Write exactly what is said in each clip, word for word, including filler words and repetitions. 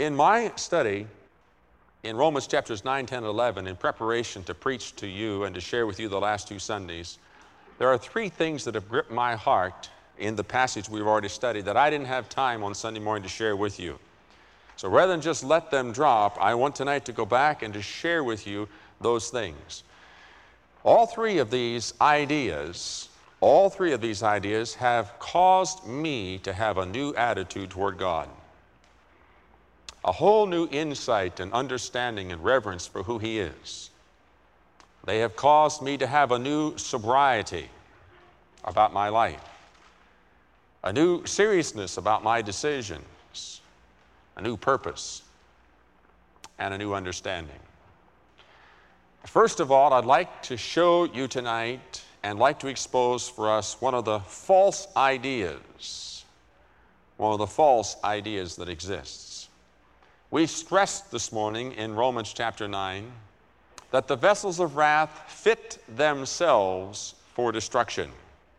in my study in Romans chapters nine, ten, and eleven, in preparation to preach to you and to share with you the last two Sundays, there are three things that have gripped my heart in the passage we've already studied that I didn't have time on Sunday morning to share with you. So rather than just let them drop, I want tonight to go back and to share with you those things. All three of these ideas, all three of these ideas have caused me to have a new attitude toward God. A whole new insight and understanding and reverence for who He is. They have caused me to have a new sobriety about my life, a new seriousness about my decisions, a new purpose, and a new understanding. First of all, I'd like to show you tonight and like to expose for us one of the false ideas, one of the false ideas that exists. We stressed this morning in Romans chapter nine that the vessels of wrath fit themselves for destruction.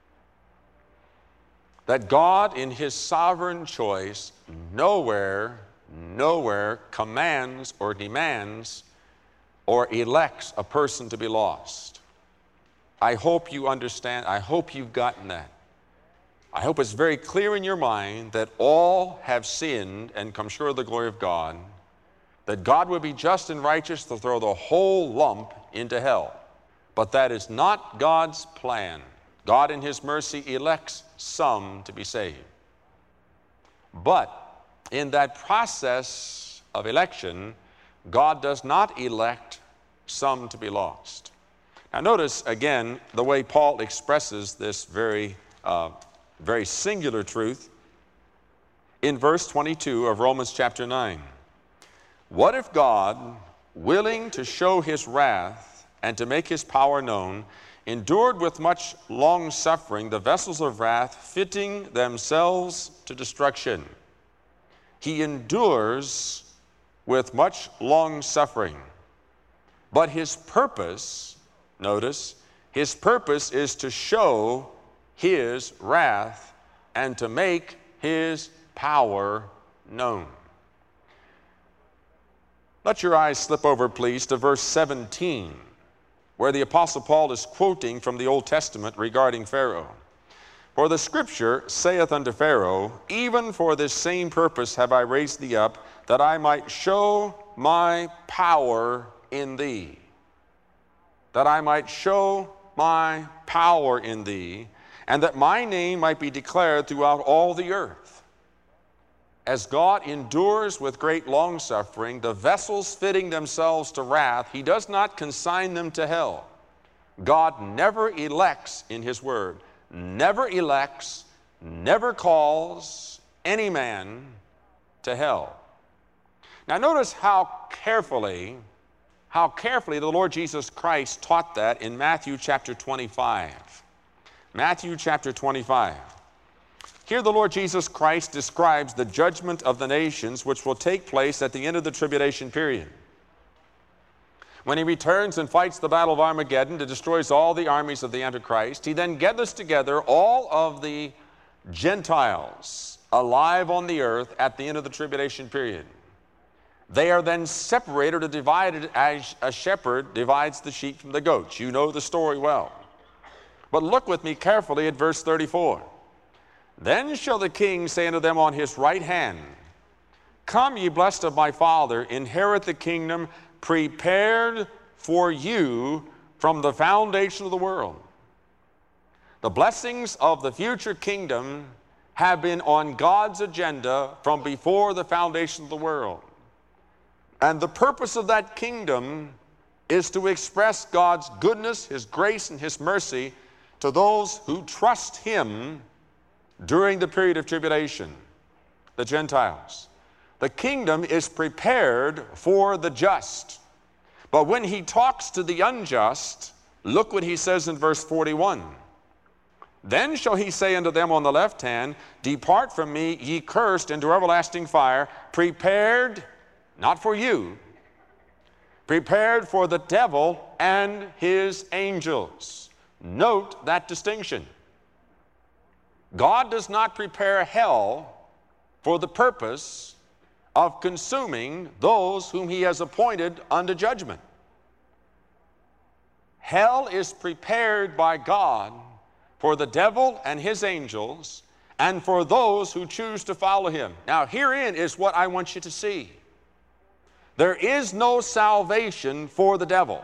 That God in His sovereign choice nowhere, nowhere commands or demands or elects a person to be lost. I hope you understand, I hope you've gotten that. I hope it's very clear in your mind that all have sinned and come short of the glory of God, that God would be just and righteous to throw the whole lump into hell. But that is not God's plan. God in His mercy elects some to be saved. But in that process of election, God does not elect some to be lost. Now notice again the way Paul expresses this very uh, very singular truth in verse twenty-two of Romans chapter nine. What if God, willing to show His wrath and to make His power known, endured with much long suffering the vessels of wrath, fitting themselves to destruction? He endures with much long suffering. But His purpose, notice, His purpose is to show His wrath and to make His power known. Let your eyes slip over, please, to verse seventeen, where the Apostle Paul is quoting from the Old Testament regarding Pharaoh. For the Scripture saith unto Pharaoh, even for this same purpose have I raised thee up, that I might show my power in thee. That I might show my power in thee, and that my name might be declared throughout all the earth. As God endures with great longsuffering the vessels fitting themselves to wrath, He does not consign them to hell. God never elects in His word, never elects, never calls any man to hell. Now notice how carefully, how carefully the Lord Jesus Christ taught that in Matthew chapter twenty-five. Matthew chapter twenty-five. Here the Lord Jesus Christ describes the judgment of the nations which will take place at the end of the tribulation period. When He returns and fights the battle of Armageddon to destroys all the armies of the Antichrist, He then gathers together all of the Gentiles alive on the earth at the end of the tribulation period. They are then separated or divided as a shepherd divides the sheep from the goats. You know the story well. But look with me carefully at verse thirty-four. Then shall the king say unto them on his right hand, come, ye blessed of my Father, inherit the kingdom prepared for you from the foundation of the world. The blessings of the future kingdom have been on God's agenda from before the foundation of the world. And the purpose of that kingdom is to express God's goodness, His grace, and His mercy to those who trust Him during the period of tribulation, the Gentiles. The kingdom is prepared for the just. But when He talks to the unjust, look what He says in verse forty-one. Then shall He say unto them on the left hand, depart from me, ye cursed, into everlasting fire, prepared, not for you, prepared for the devil and his angels. Note that distinction. God does not prepare hell for the purpose of consuming those whom he has appointed unto judgment. Hell is prepared by God for the devil and his angels and for those who choose to follow him. Now, herein is what I want you to see. There is no salvation for the devil.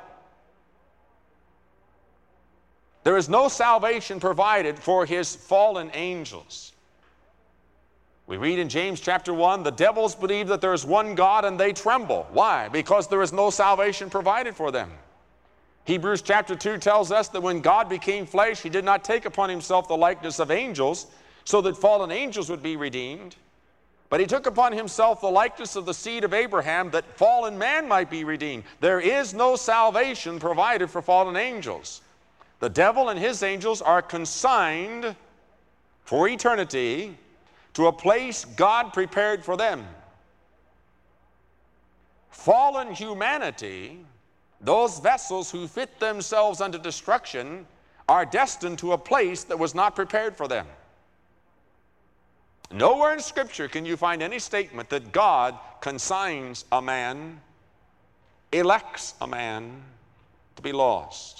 There is no salvation provided for his fallen angels. We read in James chapter one, the devils believe that there is one God and they tremble. Why? Because there is no salvation provided for them. Hebrews chapter two tells us that when God became flesh, he did not take upon himself the likeness of angels so that fallen angels would be redeemed. But he took upon himself the likeness of the seed of Abraham that fallen man might be redeemed. There is no salvation provided for fallen angels. The devil and his angels are consigned for eternity to a place God prepared for them. Fallen humanity, those vessels who fit themselves unto destruction, are destined to a place that was not prepared for them. Nowhere in Scripture can you find any statement that God consigns a man, elects a man to be lost.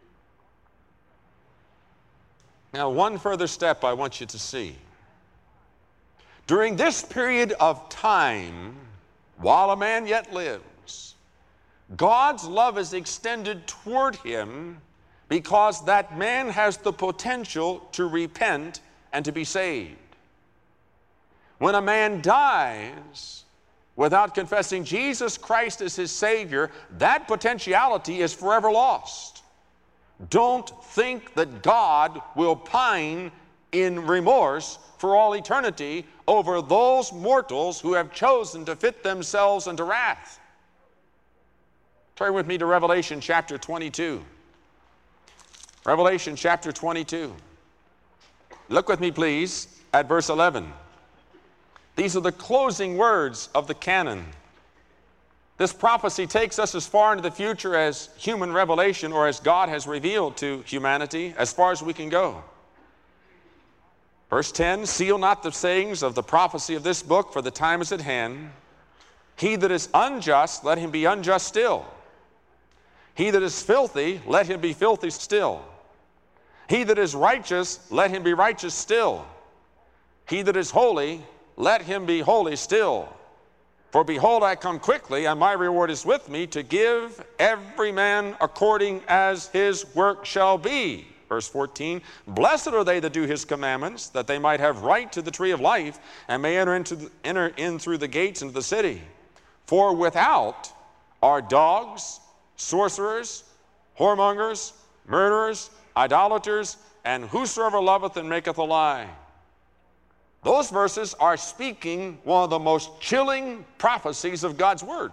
Now, one further step I want you to see. During this period of time, while a man yet lives, God's love is extended toward him because that man has the potential to repent and to be saved. When a man dies without confessing Jesus Christ as his Savior, that potentiality is forever lost. Don't think that God will pine in remorse for all eternity over those mortals who have chosen to fit themselves into wrath. Turn with me to Revelation chapter twenty-two. Revelation chapter twenty-two. Look with me, please, at verse eleven. These are the closing words of the canon. This prophecy takes us as far into the future as human revelation or as God has revealed to humanity, as far as we can go. Verse ten, seal not the sayings of the prophecy of this book, for the time is at hand. He that is unjust, let him be unjust still. He that is filthy, let him be filthy still. He that is righteous, let him be righteous still. He that is holy, let him be holy still. For behold, I come quickly, and my reward is with me, to give every man according as his work shall be. Verse fourteen, blessed are they that do his commandments, that they might have right to the tree of life, and may enter, into the, enter in through the gates into the city. For without are dogs, sorcerers, whoremongers, murderers, idolaters, and whosoever loveth and maketh a lie. Those verses are speaking one of the most chilling prophecies of God's Word.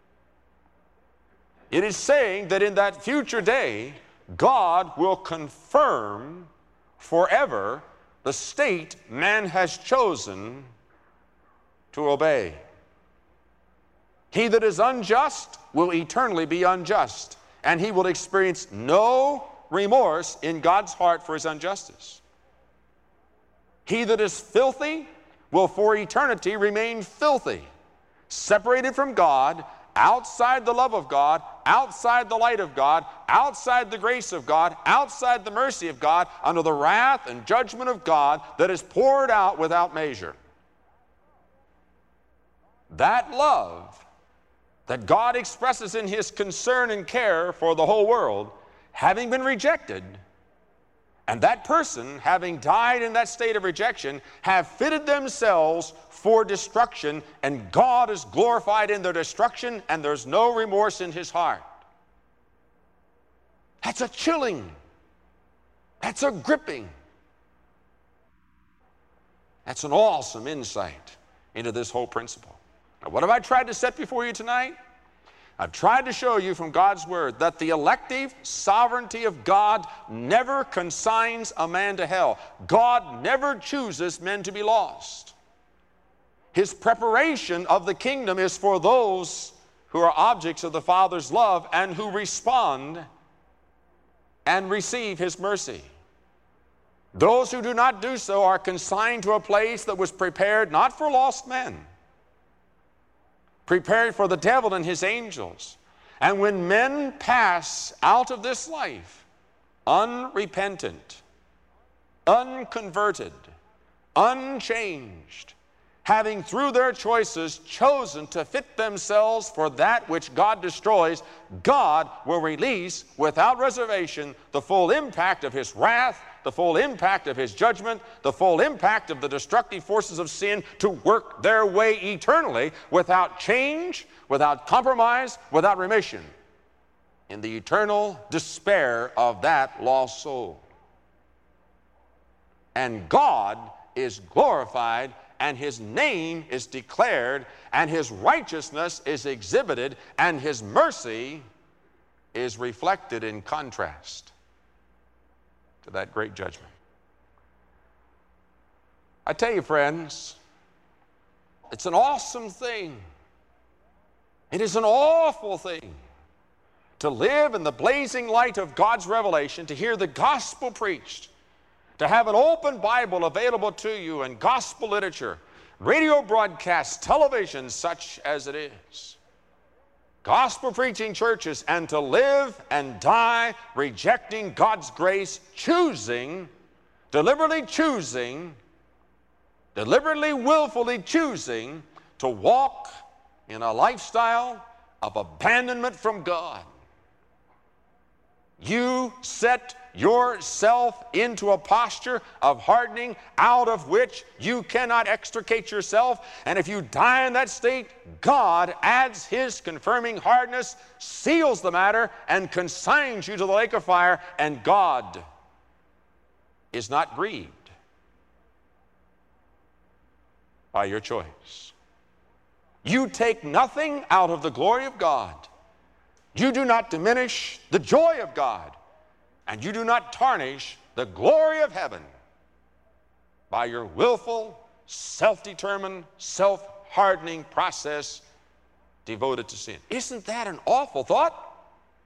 It is saying that in that future day, God will confirm forever the state man has chosen to obey. He that is unjust will eternally be unjust, and he will experience no remorse in God's heart for his injustice. He that is filthy will for eternity remain filthy, separated from God, outside the love of God, outside the light of God, outside the grace of God, outside the mercy of God, under the wrath and judgment of God that is poured out without measure. That love that God expresses in his concern and care for the whole world, having been rejected, and that person, having died in that state of rejection, have fitted themselves for destruction, and God is glorified in their destruction, and there's no remorse in his heart. That's a chilling. That's a gripping. That's an awesome insight into this whole principle. Now, what have I tried to set before you tonight? I've tried to show you from God's Word that the elective sovereignty of God never consigns a man to hell. God never chooses men to be lost. His preparation of the kingdom is for those who are objects of the Father's love and who respond and receive his mercy. Those who do not do so are consigned to a place that was prepared not for lost men, prepared for the devil and his angels. And when men pass out of this life unrepentant, unconverted, unchanged, having through their choices chosen to fit themselves for that which God destroys, God will release without reservation the full impact of his wrath, the full impact of his judgment, the full impact of the destructive forces of sin to work their way eternally without change, without compromise, without remission, in the eternal despair of that lost soul. And God is glorified, and his name is declared, and his righteousness is exhibited, and his mercy is reflected in contrast to that great judgment. I tell you, friends, it's an awesome thing. It is an awful thing to live in the blazing light of God's revelation, to hear the gospel preached, to have an open Bible available to you, and gospel literature, radio broadcasts, television such as it is, gospel preaching churches, and to live and die rejecting God's grace, choosing, deliberately choosing, deliberately, willfully choosing to walk in a lifestyle of abandonment from God. You set yourself into a posture of hardening out of which you cannot extricate yourself. And if you die in that state, God adds his confirming hardness, seals the matter, and consigns you to the lake of fire, and God is not grieved by your choice. You take nothing out of the glory of God. You do not diminish the joy of God, and you do not tarnish the glory of heaven by your willful, self-determined, self-hardening process devoted to sin. Isn't that an awful thought?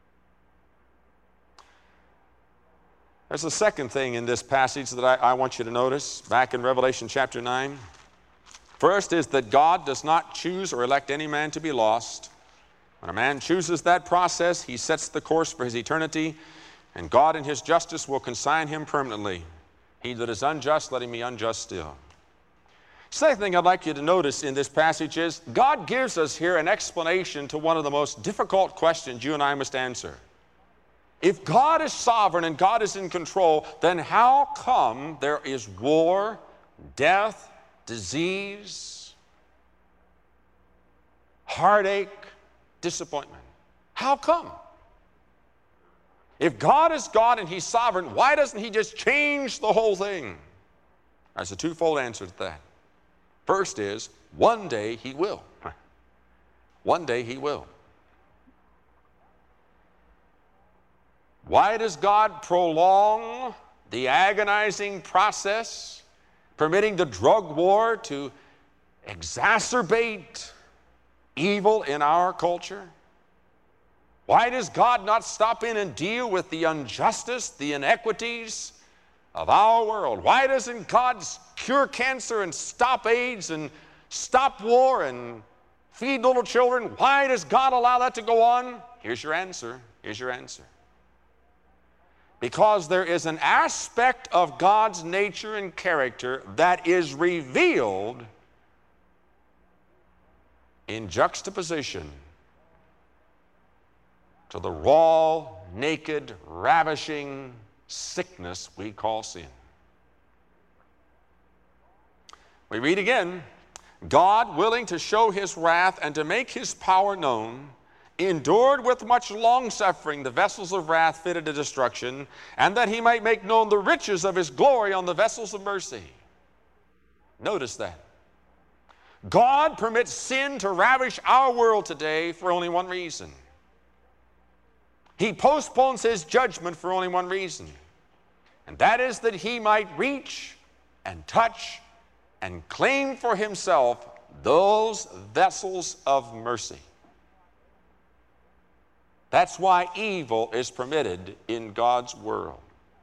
There's a second thing in this passage that I, I want you to notice back in Revelation chapter nine. First is that God does not choose or elect any man to be lost. When a man chooses that process, he sets the course for his eternity, and God in his justice will consign him permanently. He that is unjust, let him be unjust still. Second thing I'd like you to notice in this passage is God gives us here an explanation to one of the most difficult questions you and I must answer. If God is sovereign and God is in control, then how come there is war, death, disease, heartache, disappointment? How come? If God is God and he's sovereign, why doesn't he just change the whole thing? There's a twofold answer to that. First is, one day he will. One day he will. Why does God prolong the agonizing process, permitting the drug war to exacerbate evil in our culture? Why does God not stop in and deal with the injustice, the inequities of our world? Why doesn't God cure cancer and stop AIDS and stop war and feed little children? Why does God allow that to go on? Here's your answer. Here's your answer. Because there is an aspect of God's nature and character that is revealed in juxtaposition to the raw, naked, ravishing sickness we call sin. We read again, God, willing to show his wrath and to make his power known, endured with much long-suffering the vessels of wrath fitted to destruction, and that he might make known the riches of his glory on the vessels of mercy. Notice that. God permits sin to ravish our world today for only one reason. He postpones his judgment for only one reason, and that is that he might reach and touch and claim for himself those vessels of mercy. That's why evil is permitted in God's world.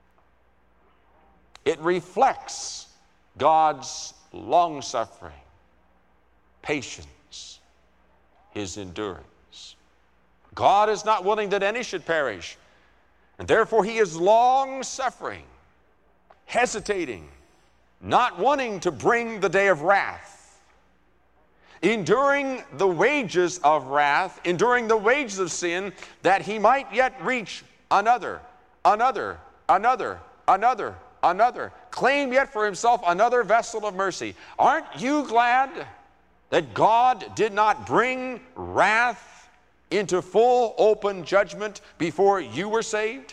It reflects God's long-suffering, patience, his endurance. God is not willing that any should perish, and therefore he is long-suffering, hesitating, not wanting to bring the day of wrath, enduring the wages of wrath, enduring the wages of sin, that he might yet reach another, another, another, another, another, claim yet for himself another vessel of mercy. Aren't you glad that God did not bring wrath into full open judgment before you were saved?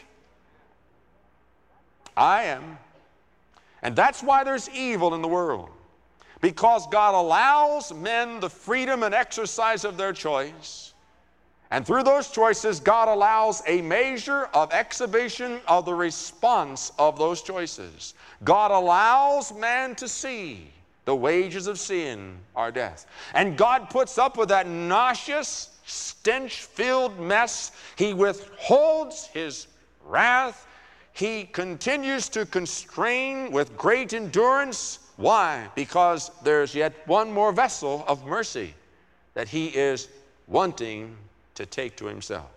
I am. And that's why there's evil in the world. Because God allows men the freedom and exercise of their choice. And through those choices, God allows a measure of exhibition of the response of those choices. God allows man to see the wages of sin are death. And God puts up with that nauseous, stench-filled mess. He withholds his wrath. He continues to constrain with great endurance. Why? Because there's yet one more vessel of mercy that he is wanting to take to himself.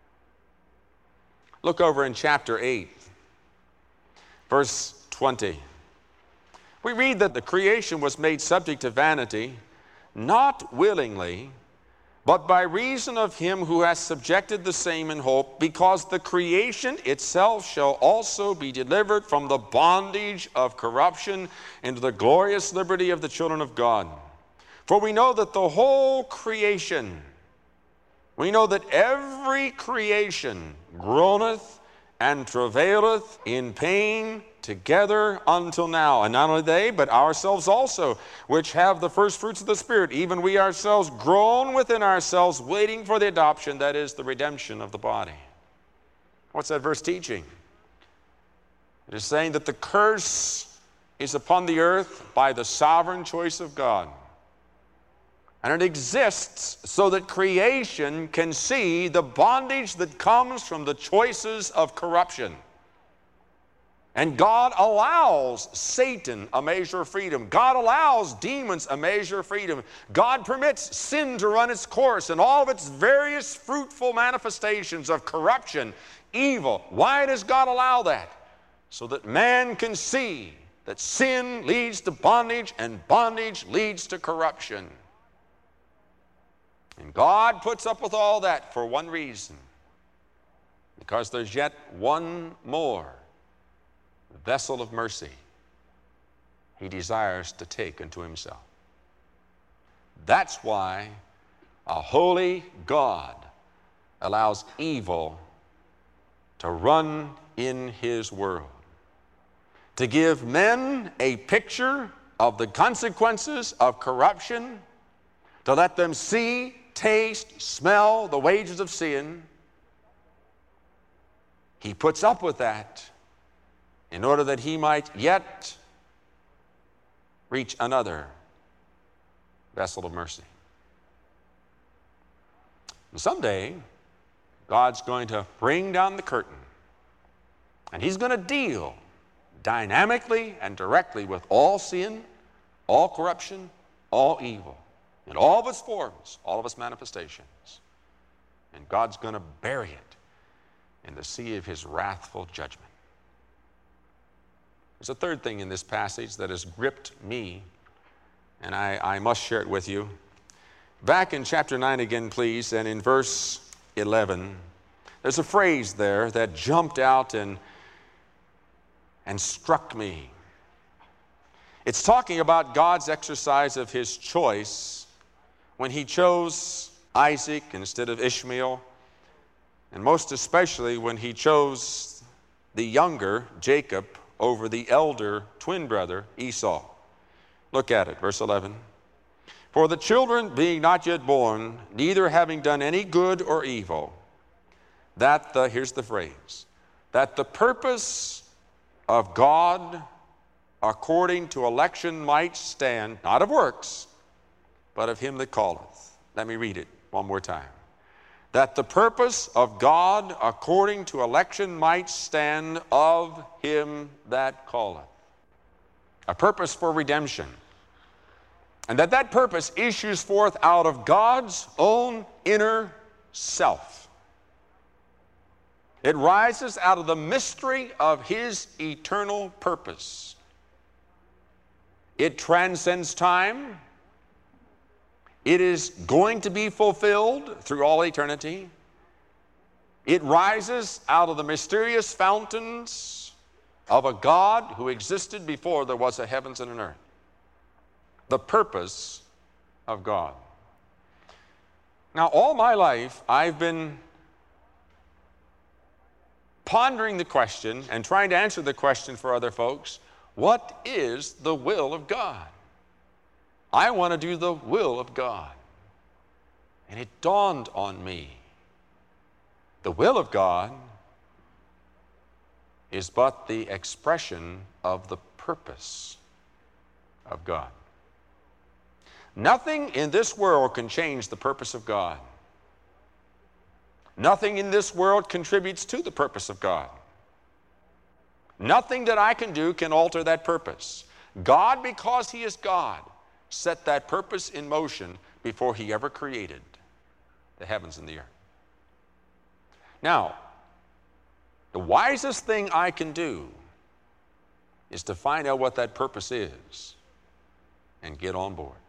Look over in chapter eight, verse twenty. We read that the creation was made subject to vanity, not willingly, but by reason of him who has subjected the same in hope, because the creation itself shall also be delivered from the bondage of corruption into the glorious liberty of the children of God. For we know that the whole creation, we know that every creation groaneth and travaileth in pain together until now. And not only they, but ourselves also, which have the first fruits of the Spirit, even we ourselves groan within ourselves, waiting for the adoption, that is, the redemption of the body. What's that verse teaching? It is saying that the curse is upon the earth by the sovereign choice of God. And it exists so that creation can see the bondage that comes from the choices of corruption. And God allows Satan a measure of freedom. God allows demons a measure of freedom. God permits sin to run its course and all of its various fruitful manifestations of corruption, evil. Why does God allow that? So that man can see that sin leads to bondage and bondage leads to corruption. And God puts up with all that for one reason. Because there's yet one more vessel of mercy he desires to take unto himself. That's why a holy God allows evil to run in his world, to give men a picture of the consequences of corruption, to let them see, taste, smell the wages of sin. He puts up with that in order that he might yet reach another vessel of mercy. And someday, God's going to bring down the curtain, and he's going to deal dynamically and directly with all sin, all corruption, all evil, in all of its forms, all of its manifestations. And God's going to bury it in the sea of his wrathful judgment. There's a third thing in this passage that has gripped me, and I, I must share it with you. Back in chapter nine again, please, and in verse eleven, there's a phrase there that jumped out and, and struck me. It's talking about God's exercise of his choice when he chose Isaac instead of Ishmael, and most especially when he chose the younger, Jacob, over the elder twin brother, Esau. Look at it, verse eleven. For the children being not yet born, neither having done any good or evil, that the, here's the phrase, that the purpose of God according to election might stand, not of works, but of him that calleth. Let me read it one more time. That the purpose of God according to election might stand of him that calleth. A purpose for redemption. And that that purpose issues forth out of God's own inner self. It rises out of the mystery of His eternal purpose. It transcends time. It is going to be fulfilled through all eternity. It rises out of the mysterious fountains of a God who existed before there was a heavens and an earth. The purpose of God. Now, all my life, I've been pondering the question and trying to answer the question for other folks, what is the will of God? I want to do the will of God. And it dawned on me, the will of God is but the expression of the purpose of God. Nothing in this world can change the purpose of God. Nothing in this world contributes to the purpose of God. Nothing that I can do can alter that purpose. God, because He is God, set that purpose in motion before He ever created the heavens and the earth. Now, the wisest thing I can do is to find out what that purpose is and get on board.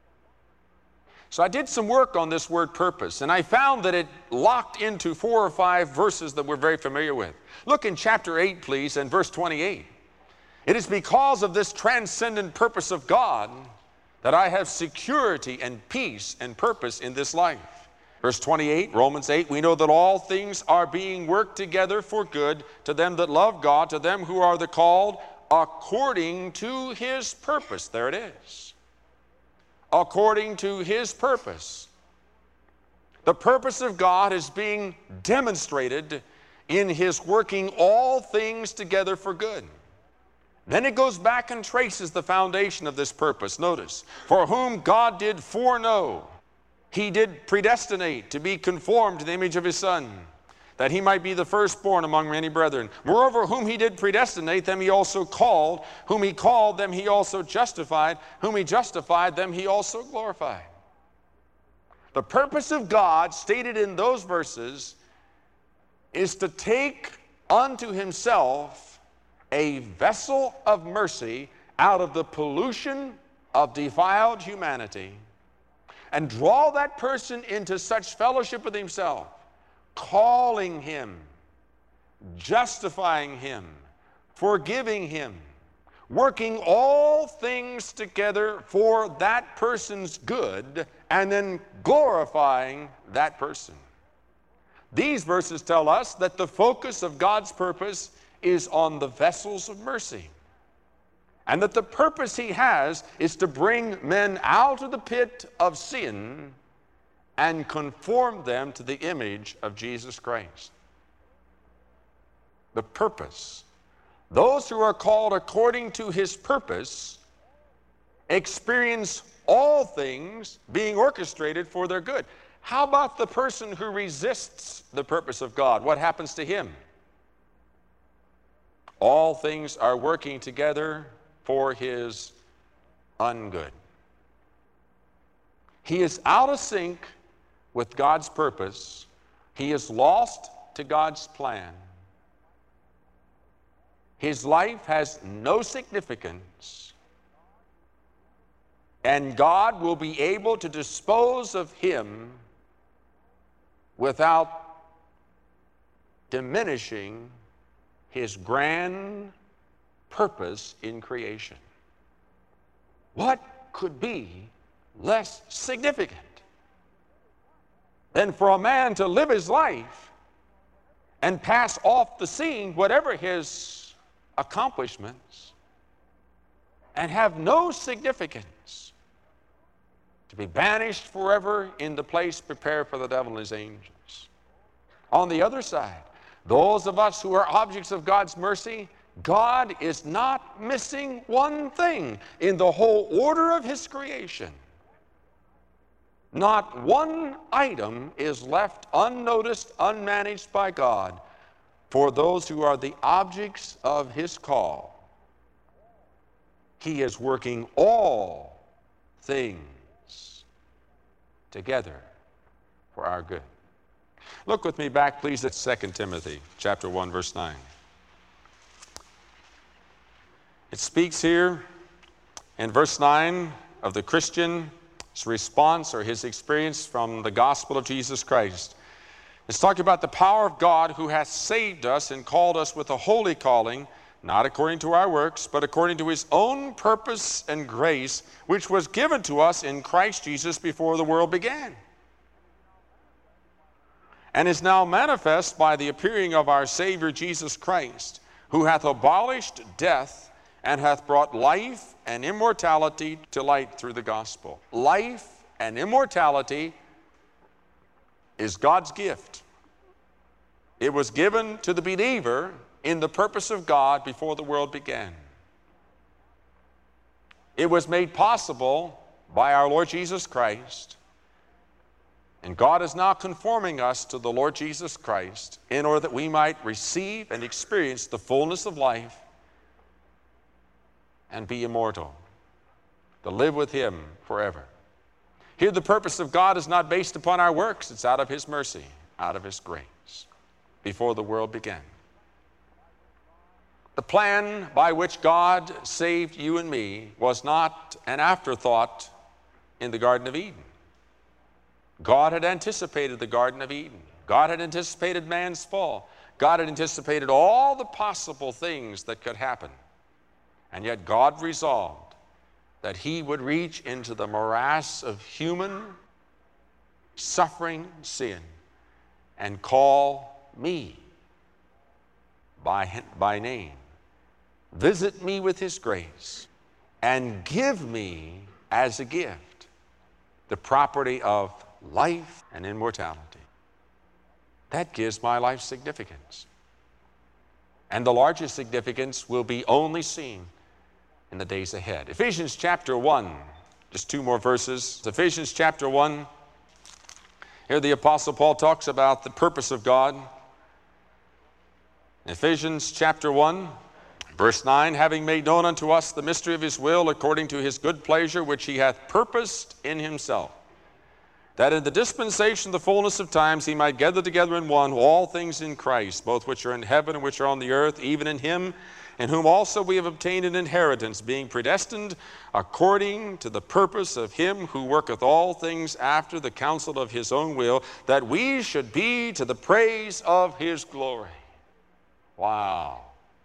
So I did some work on this word purpose, and I found that it locked into four or five verses that we're very familiar with. Look in chapter eight, please, and verse twenty-eight. It is because of this transcendent purpose of God that I have security and peace and purpose in this life. Verse twenty-eight, Romans eight, we know that all things are being worked together for good to them that love God, to them who are the called according to His purpose. There it is. According to His purpose. The purpose of God is being demonstrated in His working all things together for good. Then it goes back and traces the foundation of this purpose. Notice, for whom God did foreknow, He did predestinate to be conformed to the image of His Son, that He might be the firstborn among many brethren. Moreover, whom He did predestinate, them He also called. Whom He called, them He also justified. Whom He justified, them He also glorified. The purpose of God, stated in those verses, is to take unto Himself a vessel of mercy out of the pollution of defiled humanity and draw that person into such fellowship with Himself, calling him, justifying him, forgiving him, working all things together for that person's good, and then glorifying that person. These verses tell us that the focus of God's purpose is on the vessels of mercy, and that the purpose He has is to bring men out of the pit of sin and conform them to the image of Jesus Christ. The purpose. Those who are called according to His purpose experience all things being orchestrated for their good. How about the person who resists the purpose of God? What happens to him? All things are working together for his ungood. He is out of sync with God's purpose. He is lost to God's plan. His life has no significance, and God will be able to dispose of him without diminishing His grand purpose in creation. What could be less significant than for a man to live his life and pass off the scene, whatever his accomplishments, and have no significance, to be banished forever in the place prepared for the devil and his angels? On the other side, those of us who are objects of God's mercy, God is not missing one thing in the whole order of His creation. Not one item is left unnoticed, unmanaged by God for those who are the objects of His call. He is working all things together for our good. Look with me back, please, at Second Timothy chapter one, verse nine. It speaks here in verse nine of the Christian's response or his experience from the gospel of Jesus Christ. It's talking about the power of God who hath saved us and called us with a holy calling, not according to our works, but according to his own purpose and grace, which was given to us in Christ Jesus before the world began, and is now manifest by the appearing of our Savior Jesus Christ, who hath abolished death and hath brought life and immortality to light through the gospel. Life and immortality is God's gift. It was given to the believer in the purpose of God before the world began. It was made possible by our Lord Jesus Christ. And God is now conforming us to the Lord Jesus Christ in order that we might receive and experience the fullness of life and be immortal, to live with him forever. Here the purpose of God is not based upon our works. It's out of his mercy, out of his grace, before the world began. The plan by which God saved you and me was not an afterthought in the Garden of Eden. God had anticipated the Garden of Eden. God had anticipated man's fall. God had anticipated all the possible things that could happen. And yet God resolved that he would reach into the morass of human suffering sin and call me by, by name, visit me with his grace, and give me as a gift the property of life and immortality. That gives my life significance. And the largest significance will be only seen in the days ahead. Ephesians chapter one, just two more verses. Ephesians chapter one. Here the Apostle Paul talks about the purpose of God. Ephesians chapter one, verse nine, having made known unto us the mystery of his will according to his good pleasure, which he hath purposed in himself, that in the dispensation of the fullness of times he might gather together in one all things in Christ, both which are in heaven and which are on the earth, even in him, in whom also we have obtained an inheritance, being predestined according to the purpose of him who worketh all things after the counsel of his own will, that we should be to the praise of his glory. Wow.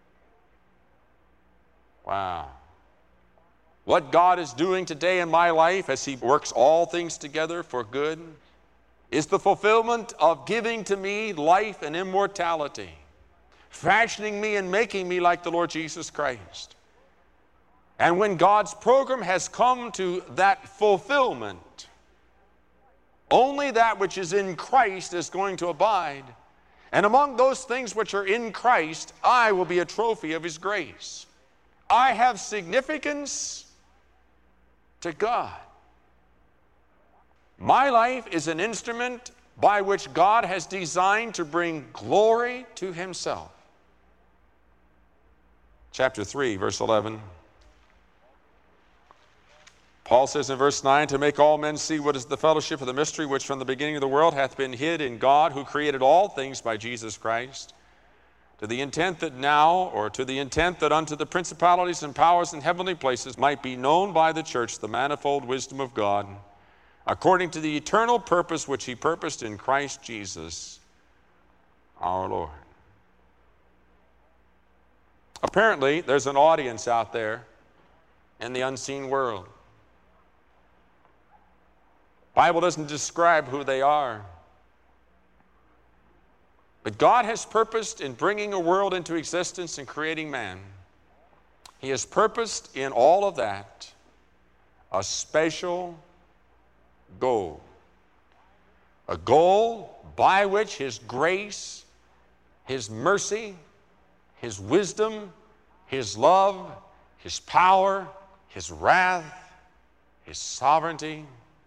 Wow. What God is doing today in my life as he works all things together for good is the fulfillment of giving to me life and immortality, fashioning me and making me like the Lord Jesus Christ. And when God's program has come to that fulfillment, only that which is in Christ is going to abide. And among those things which are in Christ, I will be a trophy of his grace. I have significance to God. My life is an instrument by which God has designed to bring glory to himself. Chapter three, verse eleven. Paul says in verse nine, to make all men see what is the fellowship of the mystery which from the beginning of the world hath been hid in God, who created all things by Jesus Christ, to the intent that now, or to the intent that unto the principalities and powers in heavenly places might be known by the church the manifold wisdom of God, according to the eternal purpose which he purposed in Christ Jesus our Lord. Apparently, there's an audience out there in the unseen world. The Bible doesn't describe who they are. But God has purposed in bringing a world into existence and creating man. He has purposed in all of that a special goal. A goal by which his grace, his mercy, his wisdom, his love, his power, his wrath, his sovereignty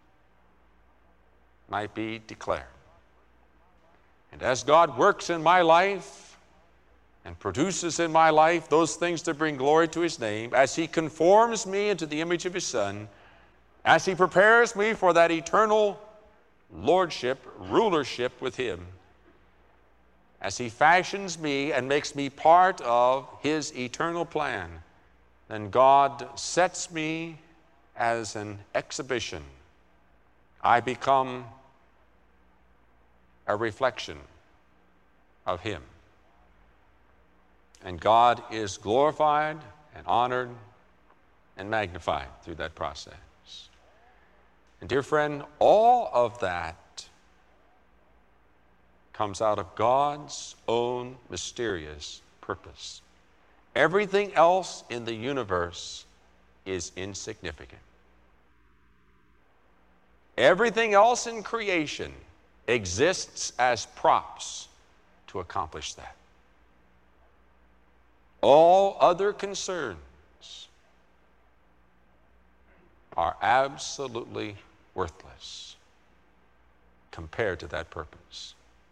might be declared. And as God works in my life and produces in my life those things that bring glory to his name, as he conforms me into the image of his Son, as he prepares me for that eternal lordship, rulership with him, as he fashions me and makes me part of his eternal plan, then God sets me as an exhibition. I become a reflection of him. And God is glorified and honored and magnified through that process. And dear friend, all of that comes out of God's own mysterious purpose. Everything else in the universe is insignificant. Everything else in creation exists as props to accomplish that. All other concerns are absolutely worthless compared to that purpose.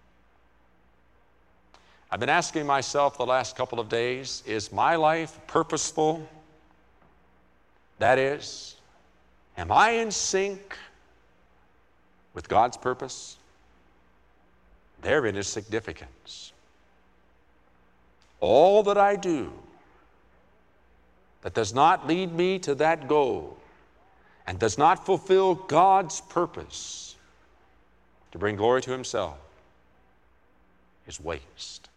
I've been asking myself the last couple of days, is my life purposeful? That is, am I in sync with God's purpose? Therein is significance. All that I do that does not lead me to that goal and does not fulfill God's purpose to bring glory to himself is waste.